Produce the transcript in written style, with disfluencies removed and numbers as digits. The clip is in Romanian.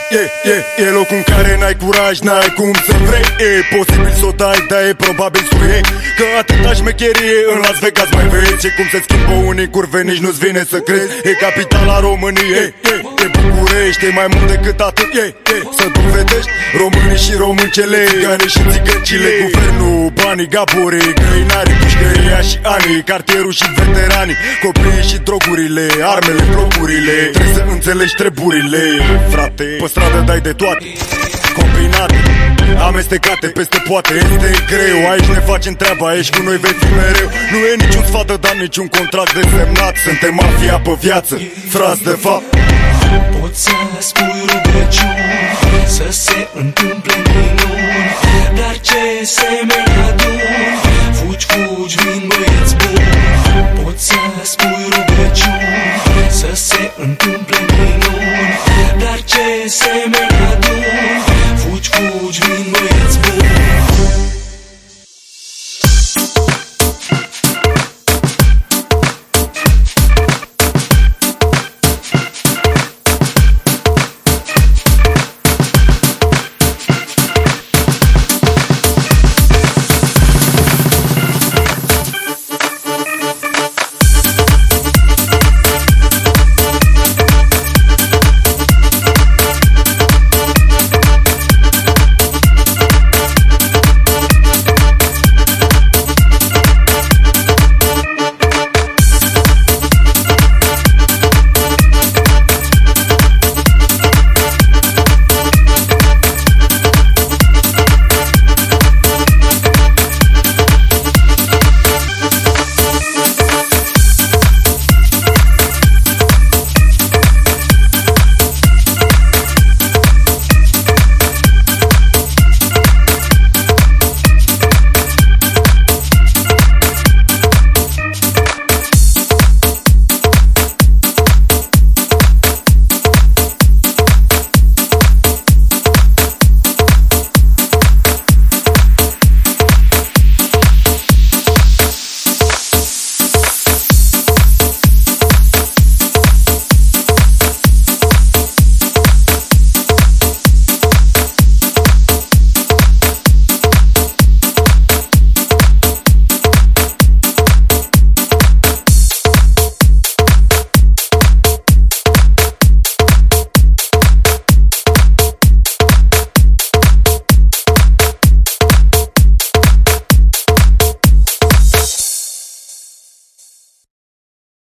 E locul în care n-ai curaj, n-ai cum să vrei. E posibil să o dai, dar e probabil suie. Că atâta șmecherie în Las Vegas mai vezi. Și cum se schimbă unii curve, nici nu-ți vine să crezi. E capitala României, e București, e mai mult decât atât. Să dovedești românii și româncele, țiganii și țigăncile, guvernul, banii, gaborii, găinarii, pușcăria și anii, cartierul și veteranii, copiii și drogurile, armele, blocurile. Trebuie să înțelegi treburile, frate. Pe stradă dai de toate, combinate, amestecate peste poate. Este greu, aici ne facem treaba, aici cu noi vei fi mereu. Nu e niciun sfat de dat, niciun contract de semnat. Suntem mafia pe viață, frați de fapt. Poți să spui rugăciuni, să se întâmple minuni, dar ce semeni aduni, fugi, fugi, vin băieți buni. Poți să spui rugăciuni, să se întâmple minuni, dar ce semeni aduni,